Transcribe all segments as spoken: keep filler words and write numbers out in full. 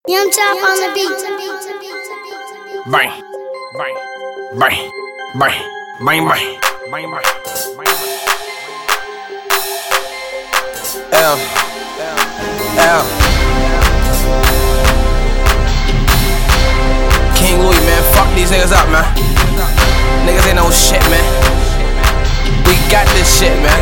Young Chop on the beat. Bang, bang, bang, bang, bang, bang, bang, bang. L, L. King Louis, man, fuck these niggas up, man. Niggas ain't no shit, man. We got this shit, man.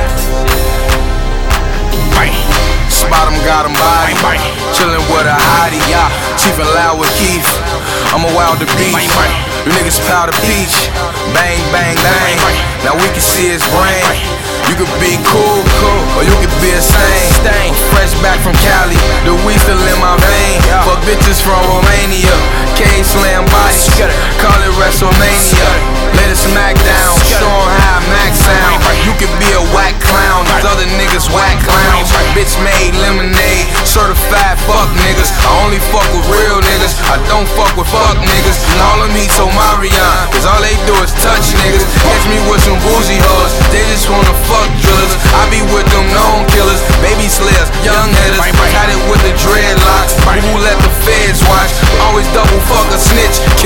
Bang. Spot him, got him body. Chillin' with a hottie, yeah. Chief and loud with Keith. I'm a wild to beach. You niggas powder peach. Bang, bang, bang. Now we can see his brain. You could be cool, cool, or you could be a stain. Fresh back from Cali, the weed still in my vein. Fuck bitches from Romania, K-Slam body, call it WrestleMania. Let it smack down, show 'em how Max sound. You could be a whack clown, these other niggas whack clowns. Bitch made lemonade, certified fuck niggas. I only fuck with real niggas, I don't fuck with fuck niggas. And all them heat so Marion, cause all they do is touch niggas. Catch me with some bougie hoes, they just wanna fuck drillers. I be with them known killers, baby slayers, young hitters. Got it with the dreadlocks, who let the feds watch. Always double fuck a snitch,